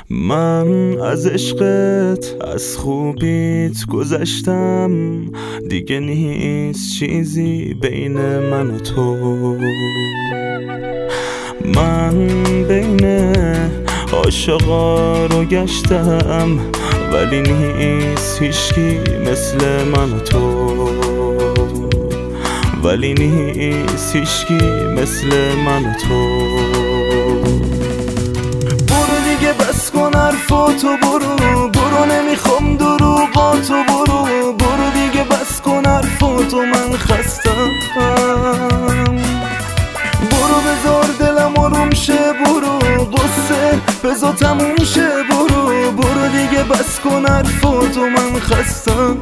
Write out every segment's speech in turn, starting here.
من از عشقت از خوبیت گذشتم، دیگه نیست چیزی بین من و تو. من بین عاشقا رو گشتم، ولی نیست هیچکی مثل من و تو. ولی نیست هیچکی مثل من و تو. برو دیگه بس کن حرفاتو، برو نمیخوام دروغاتو، برو دیگه بس کن حرفاتو، من خستم. برو بذار دلم آروم شه، برو قصه بذار تموم شه، برو دیگه بس کن حرفاتو، من خستم.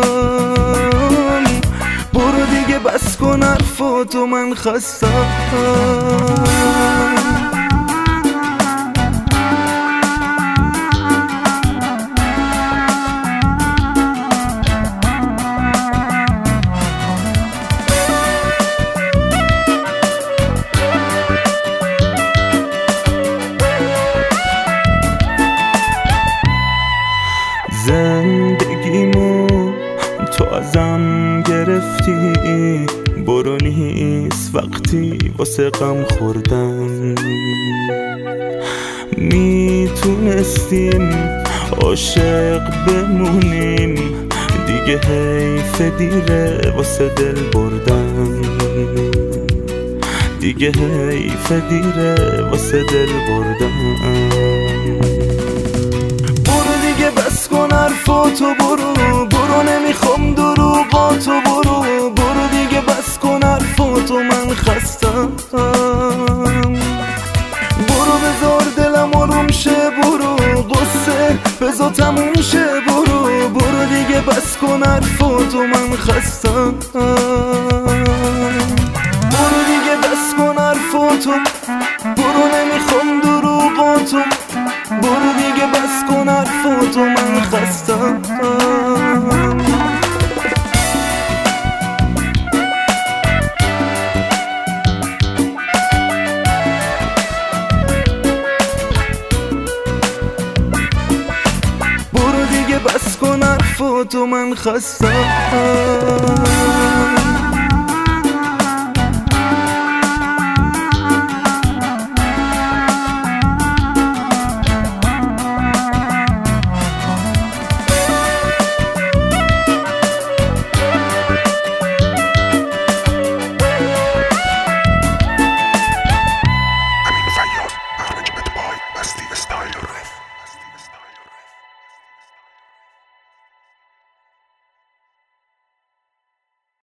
برو دیگه بس کن حرفاتو، من خستم. زندگیمو تو ازم گرفتی، برو نیست وقتی واسه غم خوردن. میتونستیم عاشق بمونیم، دیگه حیف دیره واسه دل بردن. دیگه حیف دیره واسه دل بردن. بس کن حرفاتو، برو نمیخوام دروغاتو، برو دیگه بس کن حرفاتو، من خستم. برو بذار دلم آروم شه، برو قصه بذار تموم شه، برو دیگه بس کن حرفاتو، من خستم. برو دیگه بس کن حرفاتو، برو نمیخوام دروغاتو، برو دیگه بس کن حرفاتو، من خستم. برو دیگه بس کن حرفاتو، من خستم.